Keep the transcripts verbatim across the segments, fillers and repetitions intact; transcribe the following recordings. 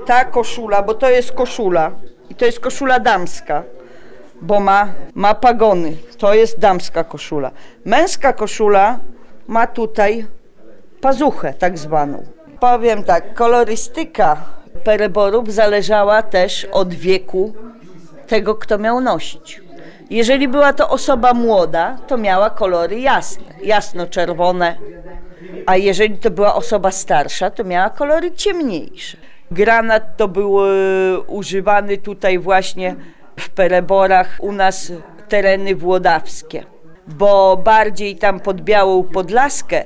ta koszula, bo to jest koszula i to jest koszula damska, bo ma, ma pagony, to jest damska koszula. Męska koszula ma tutaj pazuchę tak zwaną. Powiem tak, kolorystyka pereborów zależała też od wieku tego, kto miał nosić. Jeżeli była to osoba młoda, to miała kolory jasne, jasno-czerwone, a jeżeli to była osoba starsza, to miała kolory ciemniejsze. Granat to był używany tutaj właśnie w pereborach, u nas tereny włodawskie, bo bardziej tam pod Białą Podlaskę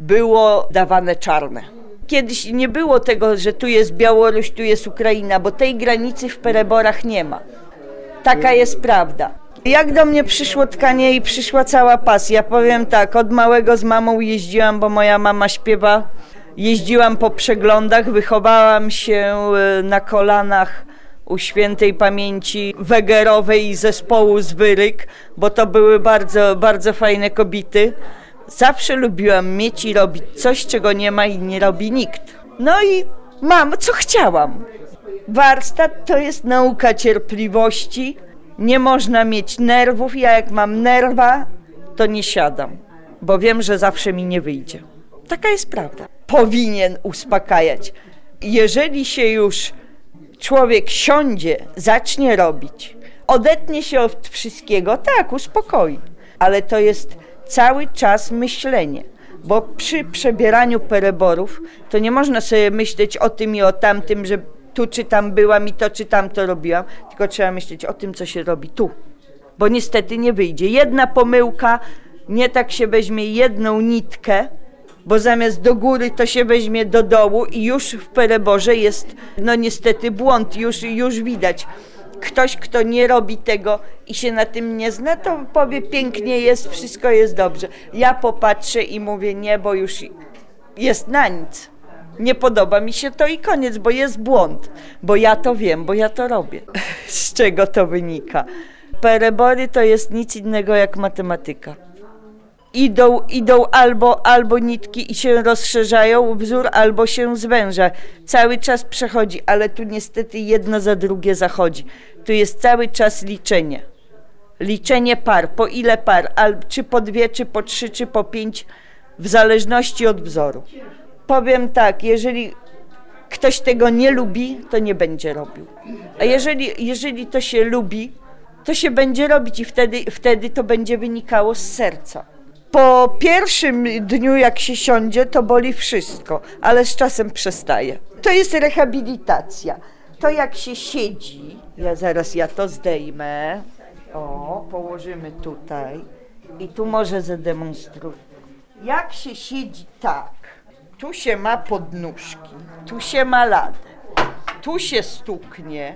było dawane czarne. Kiedyś nie było tego, że tu jest Białoruś, tu jest Ukraina, bo tej granicy w pereborach nie ma. Taka jest prawda. Jak do mnie przyszło tkanie i przyszła cała pasja, powiem tak, od małego z mamą jeździłam, bo moja mama śpiewa, jeździłam po przeglądach, wychowałam się na kolanach u świętej pamięci Wegerowej i zespołu z Wyryk, bo to były bardzo, bardzo fajne kobiety. Zawsze lubiłam mieć i robić coś, czego nie ma i nie robi nikt. No i mam, co chciałam. Warsztat to jest nauka cierpliwości. Nie można mieć nerwów. Ja jak mam nerwa, to nie siadam, bo wiem, że zawsze mi nie wyjdzie. Taka jest prawda. Powinien uspokajać. Jeżeli się już człowiek siądzie, zacznie robić, odetnie się od wszystkiego, tak, uspokoi. Ale to jest cały czas myślenie, bo przy przebieraniu pereborów to nie można sobie myśleć o tym i o tamtym, że tu czy tam byłam i to czy tamto robiłam, tylko trzeba myśleć o tym, co się robi tu, bo niestety nie wyjdzie. Jedna pomyłka, nie tak się weźmie jedną nitkę, bo zamiast do góry to się weźmie do dołu i już w pereborze jest no niestety błąd, już, już widać. Ktoś, kto nie robi tego i się na tym nie zna, to powie pięknie jest, wszystko jest dobrze. Ja popatrzę i mówię nie, bo już jest na nic. Nie podoba mi się to i koniec, bo jest błąd. Bo ja to wiem, bo ja to robię. Z czego to wynika? Perebory to jest nic innego jak matematyka. Idą, idą albo, albo nitki i się rozszerzają wzór, albo się zwęża. Cały czas przechodzi, ale tu niestety jedno za drugie zachodzi. Tu jest cały czas liczenie. Liczenie par, po ile par, czy po dwie, czy po trzy, czy po pięć, w zależności od wzoru. Powiem tak, jeżeli ktoś tego nie lubi, to nie będzie robił. A jeżeli, jeżeli to się lubi, to się będzie robić i wtedy, wtedy to będzie wynikało z serca. Po pierwszym dniu, jak się siądzie, to boli wszystko, ale z czasem przestaje. To jest rehabilitacja. To jak się siedzi, ja zaraz ja to zdejmę, o, położymy tutaj i tu może zademonstruję. Jak się siedzi tak, tu się ma podnóżki, tu się ma ladę, tu się stuknie,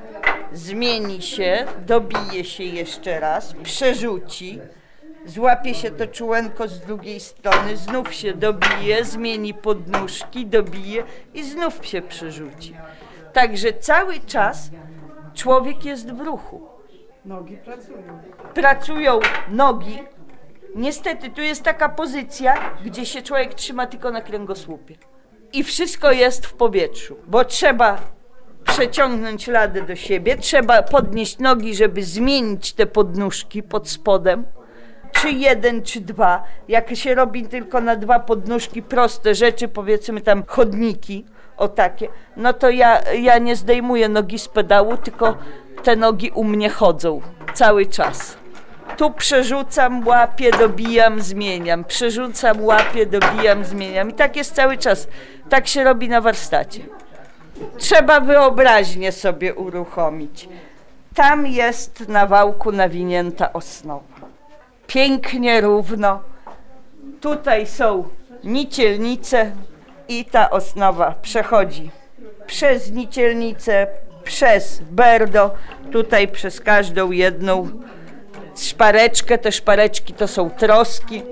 zmieni się, dobije się jeszcze raz, przerzuci, złapie się to czułenko z drugiej strony, znów się dobije, zmieni podnóżki, dobije i znów się przerzuci. Także cały czas człowiek jest w ruchu. Nogi pracują. Pracują nogi. Niestety tu jest taka pozycja, gdzie się człowiek trzyma tylko na kręgosłupie. I wszystko jest w powietrzu, bo trzeba przeciągnąć ladę do siebie, trzeba podnieść nogi, żeby zmienić te podnóżki pod spodem. Czy jeden, czy dwa. Jak się robi tylko na dwa podnóżki proste rzeczy, powiedzmy tam chodniki, o takie, no to ja, ja nie zdejmuję nogi z pedału, tylko te nogi u mnie chodzą cały czas. Tu przerzucam, łapię, dobijam, zmieniam. Przerzucam, łapię, dobijam, zmieniam. I tak jest cały czas. Tak się robi na warsztacie. Trzeba wyobraźnię sobie uruchomić. Tam jest na wałku nawinięta osnowa. Pięknie, równo. Tutaj są nicielnice i ta osnowa przechodzi przez nicielnicę, przez berdo, tutaj przez każdą jedną szpareczkę. Te szpareczki to są troski.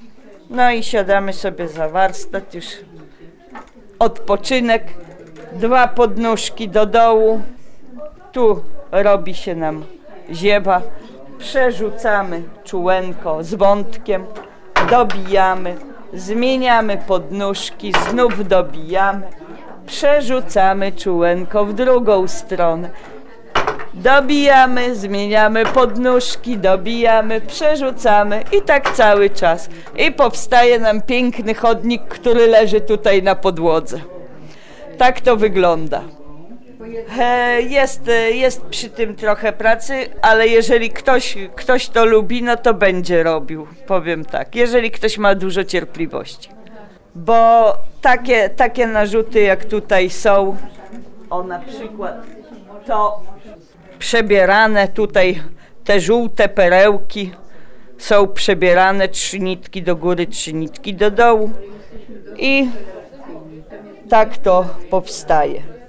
No i siadamy sobie za warsztat, już odpoczynek. Dwa podnóżki do dołu. Tu robi się nam ziewa. Przerzucamy czułenko z wątkiem, dobijamy, zmieniamy podnóżki, znów dobijamy przerzucamy czułenko w drugą stronę. Dobijamy, zmieniamy podnóżki, dobijamy, przerzucamy i tak cały czas. I powstaje nam piękny chodnik, który leży tutaj na podłodze. Tak to wygląda. E, Jest, jest przy tym trochę pracy, ale jeżeli ktoś, ktoś to lubi, no to będzie robił, powiem tak, jeżeli ktoś ma dużo cierpliwości. Bo takie, takie narzuty jak tutaj są, o na przykład to przebierane tutaj, te żółte perełki są przebierane, trzy nitki do góry, trzy nitki do dołu i tak to powstaje.